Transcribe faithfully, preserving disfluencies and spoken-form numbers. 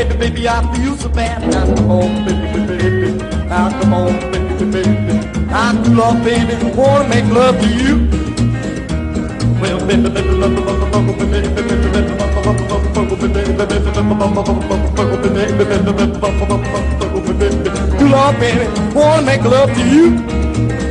baby, baby, I feel so bad. Now come on, baby, baby, baby. Now come on, baby, baby. I do love, baby, wanna make love to you. Well, baby, baby, love, love, love, love, baby, baby, baby, baby, love, love, love, love, baby, baby, baby, baby, baby, baby, love, baby, wanna make love to you.